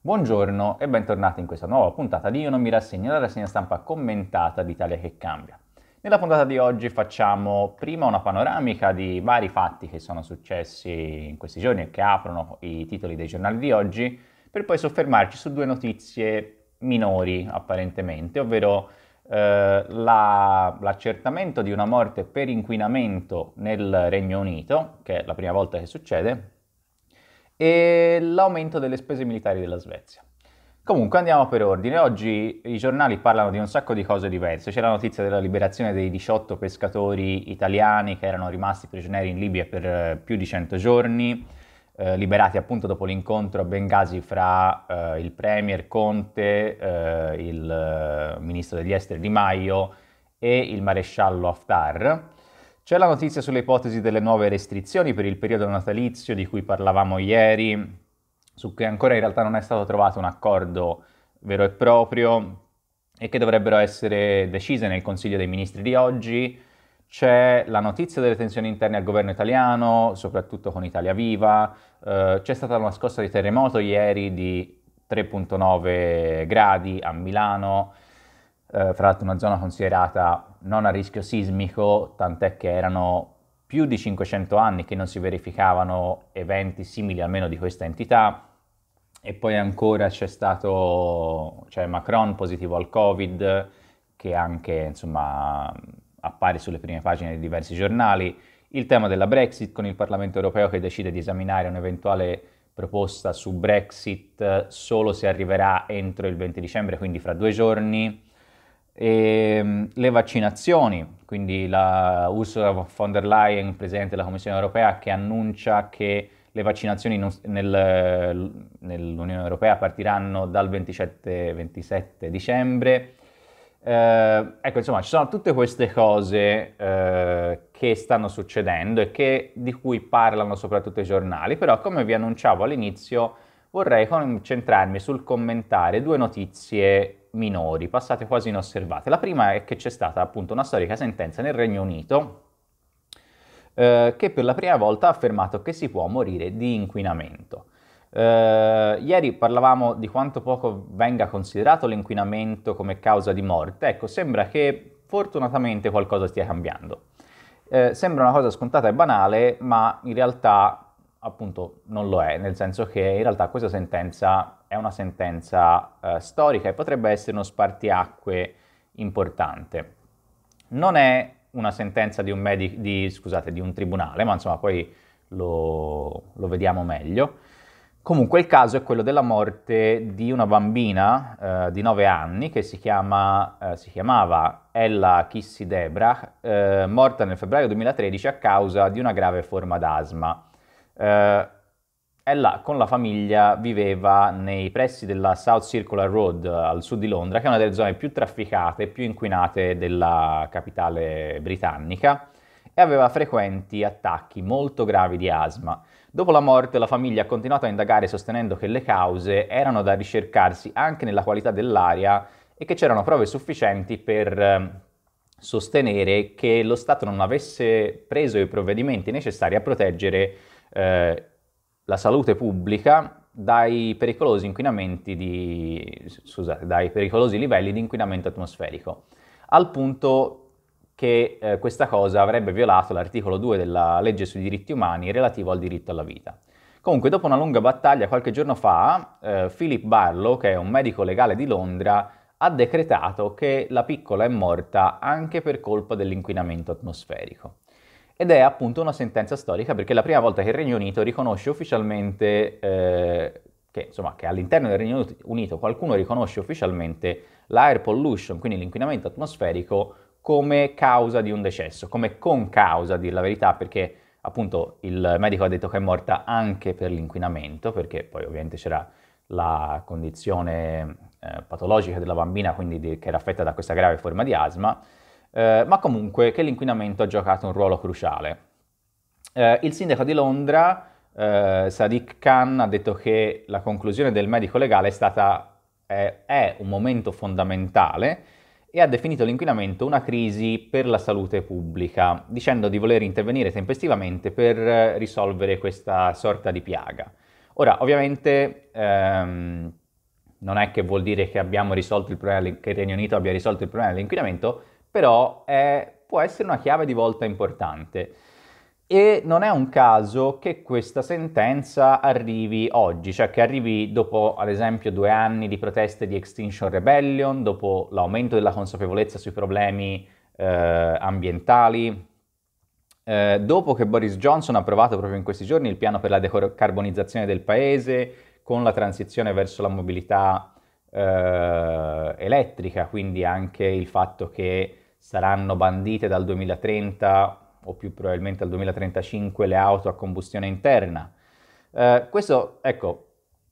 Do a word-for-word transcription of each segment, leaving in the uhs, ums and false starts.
Buongiorno e bentornati in questa nuova puntata di Io non mi rassegno, la rassegna stampa commentata d'Italia che cambia. Nella puntata di oggi facciamo prima una panoramica di vari fatti che sono successi in questi giorni e che aprono i titoli dei giornali di oggi, per poi soffermarci su due notizie minori apparentemente, ovvero eh, la- l'accertamento di una morte per inquinamento nel Regno Unito, che è la prima volta che succede, e l'aumento delle spese militari della Svezia. Comunque andiamo per ordine. Oggi i giornali parlano di un sacco di cose diverse. C'è la notizia della liberazione dei diciotto pescatori italiani che erano rimasti prigionieri in Libia per eh, più di cento giorni, eh, liberati appunto dopo l'incontro a Bengasi fra eh, il premier Conte, eh, il eh, ministro degli esteri Di Maio e il maresciallo Haftar. C'è la notizia sulle ipotesi delle nuove restrizioni per il periodo natalizio di cui parlavamo ieri, su cui ancora in realtà non è stato trovato un accordo vero e proprio e che dovrebbero essere decise nel Consiglio dei Ministri di oggi. C'è la notizia delle tensioni interne al governo italiano, soprattutto con Italia Viva. Eh, c'è stata una scossa di terremoto ieri di tre virgola nove gradi a Milano, eh, fra l'altro una zona considerata non a rischio sismico, tant'è che erano più di cinquecento anni che non si verificavano eventi simili almeno di questa entità. E poi ancora c'è stato, c'è Macron positivo al Covid, che anche insomma appare sulle prime pagine di diversi giornali. Il tema della Brexit, con il Parlamento europeo che decide di esaminare un'eventuale proposta su Brexit solo se arriverà entro il venti dicembre, quindi fra due giorni. E le vaccinazioni, quindi la Ursula von der Leyen, Presidente della Commissione europea, che annuncia che le vaccinazioni nel, nell'Unione Europea partiranno dal ventisette ventisette dicembre. Eh, ecco, insomma, ci sono tutte queste cose eh, che stanno succedendo e che, di cui parlano soprattutto i giornali, però come vi annunciavo all'inizio vorrei concentrarmi sul commentare due notizie minori, passate quasi inosservate. La prima è che c'è stata appunto una storica sentenza nel Regno Unito eh, che per la prima volta ha affermato che si può morire di inquinamento. Eh, ieri parlavamo di quanto poco venga considerato l'inquinamento come causa di morte. Ecco, sembra che fortunatamente qualcosa stia cambiando. Eh, sembra una cosa scontata e banale, ma in realtà appunto non lo è, nel senso che in realtà questa sentenza è una sentenza eh, storica e potrebbe essere uno spartiacque importante. Non è una sentenza di un, medico, di, scusate, di un tribunale, ma insomma poi lo, lo vediamo meglio. Comunque il caso è quello della morte di una bambina eh, di nove anni che si, chiama, eh, si chiamava Ella Kissi Debrah, eh, morta nel febbraio duemilatredici a causa di una grave forma d'asma. Eh, ella con la famiglia viveva nei pressi della South Circular Road al sud di Londra, che è una delle zone più trafficate e più inquinate della capitale britannica, e aveva frequenti attacchi molto gravi di asma. Dopo la morte la famiglia ha continuato a indagare sostenendo che le cause erano da ricercarsi anche nella qualità dell'aria e che c'erano prove sufficienti per eh, sostenere che lo Stato non avesse preso i provvedimenti necessari a proteggere eh, la salute pubblica dai pericolosi inquinamenti di, scusate, dai pericolosi livelli di inquinamento atmosferico, al punto che eh, questa cosa avrebbe violato l'articolo due della legge sui diritti umani relativo al diritto alla vita. Comunque, dopo una lunga battaglia, qualche giorno fa, eh, Philip Barlow, che è un medico legale di Londra, ha decretato che la piccola è morta anche per colpa dell'inquinamento atmosferico. Ed è appunto una sentenza storica perché è la prima volta che il Regno Unito riconosce ufficialmente, eh, che, insomma, che all'interno del Regno Unito qualcuno riconosce ufficialmente l'air pollution, quindi l'inquinamento atmosferico, come causa di un decesso, come concausa, a dir la verità, perché appunto il medico ha detto che è morta anche per l'inquinamento, perché poi ovviamente c'era la condizione eh, patologica della bambina, quindi di, che era affetta da questa grave forma di asma, eh, ma comunque che l'inquinamento ha giocato un ruolo cruciale. Eh, il sindaco di Londra, eh, Sadiq Khan, ha detto che la conclusione del medico legale è stata, è, è un momento fondamentale e ha definito l'inquinamento una crisi per la salute pubblica, dicendo di voler intervenire tempestivamente per risolvere questa sorta di piaga. Ora, ovviamente, ehm, Non è che vuol dire che abbiamo risolto il problema, che il Regno Unito abbia risolto il problema dell'inquinamento, però è, può essere una chiave di volta importante. E non è un caso che questa sentenza arrivi oggi, cioè che arrivi dopo, ad esempio, due anni di proteste di Extinction Rebellion, dopo l'aumento della consapevolezza sui problemi eh, ambientali, eh, dopo che Boris Johnson ha approvato proprio in questi giorni il piano per la decarbonizzazione del paese, con la transizione verso la mobilità eh, elettrica, quindi anche il fatto che saranno bandite dal duemilatrenta o più probabilmente dal duemilatrentacinque le auto a combustione interna. Eh, questo, ecco,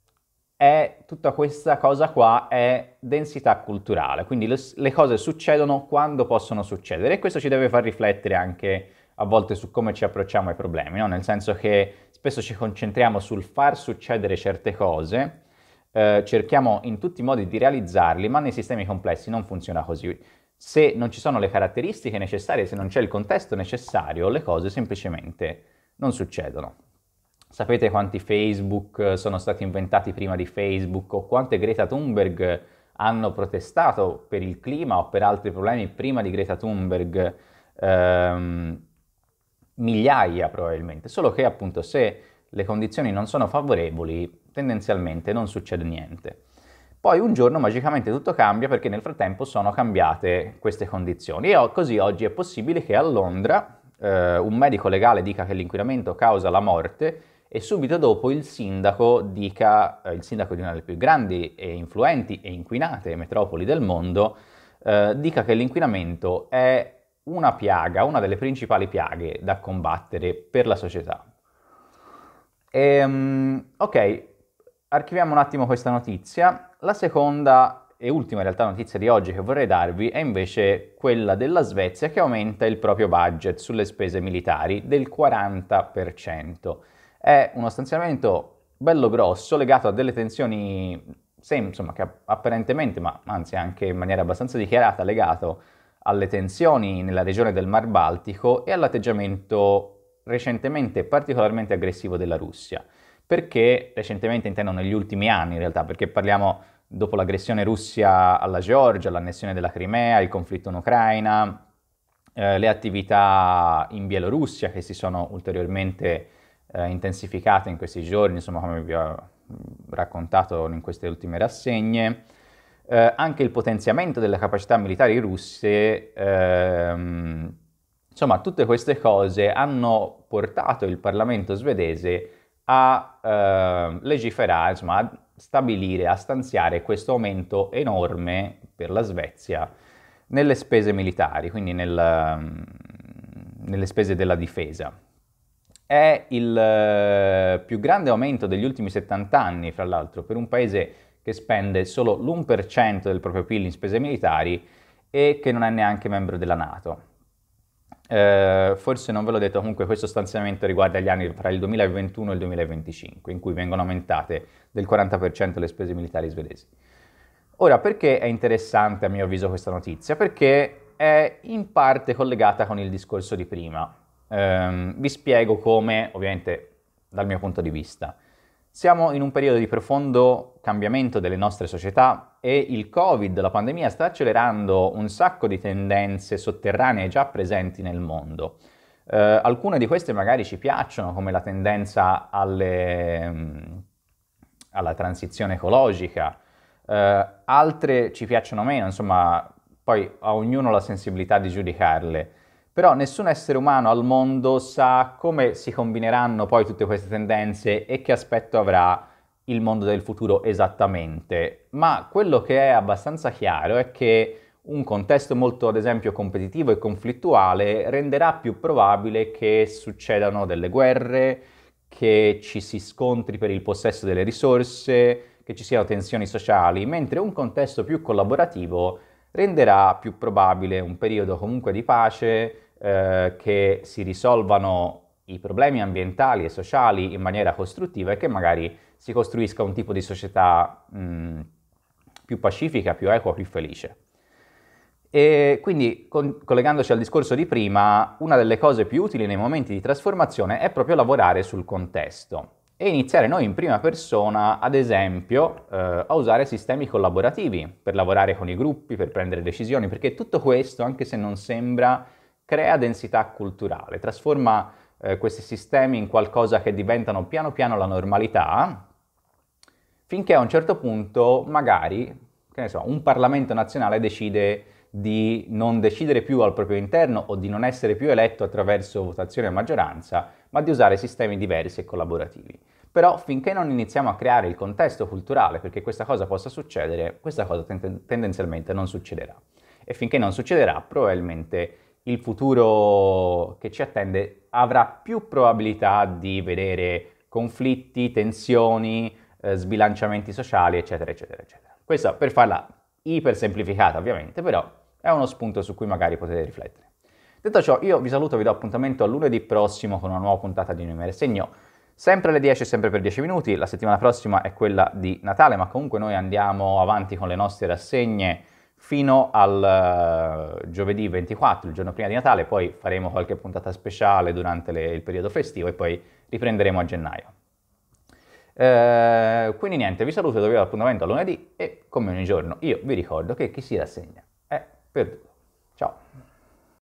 è tutta questa cosa qua è densità culturale, quindi le, le cose succedono quando possono succedere e questo ci deve far riflettere anche a volte su come ci approcciamo ai problemi, no? Nel senso che spesso ci concentriamo sul far succedere certe cose, eh, cerchiamo in tutti i modi di realizzarli, ma nei sistemi complessi non funziona così. Se non ci sono le caratteristiche necessarie, se non c'è il contesto necessario, le cose semplicemente non succedono. Sapete quanti Facebook sono stati inventati prima di Facebook o quante Greta Thunberg hanno protestato per il clima o per altri problemi prima di Greta Thunberg? Ehm, migliaia probabilmente, solo che appunto se le condizioni non sono favorevoli tendenzialmente non succede niente. Poi un giorno magicamente tutto cambia perché nel frattempo sono cambiate queste condizioni e così oggi è possibile che a Londra eh, un medico legale dica che l'inquinamento causa la morte e subito dopo il sindaco dica, eh, il sindaco di una delle più grandi e influenti e inquinate metropoli del mondo, eh, dica che l'inquinamento è una piaga, una delle principali piaghe da combattere per la società. E, um, ok, archiviamo un attimo questa notizia. La seconda e ultima in realtà notizia di oggi che vorrei darvi è invece quella della Svezia che aumenta il proprio budget sulle spese militari del quaranta per cento. È uno stanziamento bello grosso legato a delle tensioni, insomma, che apparentemente, ma anzi anche in maniera abbastanza dichiarata, legato alle tensioni nella regione del Mar Baltico e all'atteggiamento recentemente particolarmente aggressivo della Russia. Perché recentemente intendo negli ultimi anni in realtà, perché parliamo dopo l'aggressione russia alla Georgia, l'annessione della Crimea, il conflitto in Ucraina, eh, le attività in Bielorussia che si sono ulteriormente eh, intensificate in questi giorni, insomma come vi ho raccontato in queste ultime rassegne. Eh, anche il potenziamento delle capacità militari russe, ehm, insomma tutte queste cose hanno portato il Parlamento svedese a eh, legiferare, insomma a stabilire, a stanziare questo aumento enorme per la Svezia nelle spese militari, quindi nel, nelle spese della difesa. È il eh, più grande aumento degli ultimi settanta anni, fra l'altro, per un paese che spende solo l'uno per cento del proprio P I L in spese militari e che non è neanche membro della NATO. Eh, forse non ve l'ho detto, comunque questo stanziamento riguarda gli anni tra il duemilaventuno e il duemilaventicinque, in cui vengono aumentate del quaranta per cento le spese militari svedesi. Ora, perché è interessante a mio avviso questa notizia? Perché è in parte collegata con il discorso di prima. Eh, vi spiego come, ovviamente dal mio punto di vista. Siamo in un periodo di profondo cambiamento delle nostre società e il Covid, la pandemia, sta accelerando un sacco di tendenze sotterranee già presenti nel mondo. Eh, alcune di queste magari ci piacciono, come la tendenza alle, alla transizione ecologica, eh, altre ci piacciono meno, insomma, poi a ognuno la sensibilità di giudicarle. Però nessun essere umano al mondo sa come si combineranno poi tutte queste tendenze e che aspetto avrà il mondo del futuro esattamente. Ma quello che è abbastanza chiaro è che un contesto molto, ad esempio, competitivo e conflittuale renderà più probabile che succedano delle guerre, che ci si scontri per il possesso delle risorse, che ci siano tensioni sociali, mentre un contesto più collaborativo renderà più probabile un periodo comunque di pace, eh, che si risolvano i problemi ambientali e sociali in maniera costruttiva e che magari si costruisca un tipo di società mh, più pacifica, più equa, più felice. E quindi, con, collegandoci al discorso di prima, una delle cose più utili nei momenti di trasformazione è proprio lavorare sul contesto. e iniziare noi in prima persona, ad esempio, eh, a usare sistemi collaborativi per lavorare con i gruppi, per prendere decisioni, perché tutto questo, anche se non sembra, crea densità culturale, trasforma eh, questi sistemi in qualcosa che diventano piano piano la normalità, finché a un certo punto magari, che ne so, un Parlamento nazionale decide di non decidere più al proprio interno o di non essere più eletto attraverso votazione a maggioranza, ma di usare sistemi diversi e collaborativi. Però finché non iniziamo a creare il contesto culturale perché questa cosa possa succedere, questa cosa ten- tendenzialmente non succederà. E finché non succederà, probabilmente il futuro che ci attende avrà più probabilità di vedere conflitti, tensioni, eh, sbilanciamenti sociali, eccetera, eccetera, eccetera. Questo per farla iper semplificata, ovviamente, però è uno spunto su cui magari potete riflettere. Detto ciò, io vi saluto, vi do appuntamento a lunedì prossimo con una nuova puntata di Numero Segno, sempre alle dieci, sempre per dieci minuti. La settimana prossima è quella di Natale, ma comunque noi andiamo avanti con le nostre rassegne fino al uh, giovedì ventiquattro, il giorno prima di Natale, poi faremo qualche puntata speciale durante le, il periodo festivo e poi riprenderemo a gennaio. Eh, quindi niente, vi saluto, vi do appuntamento a lunedì e come ogni giorno io vi ricordo che chi si rassegna è perduto. Ciao!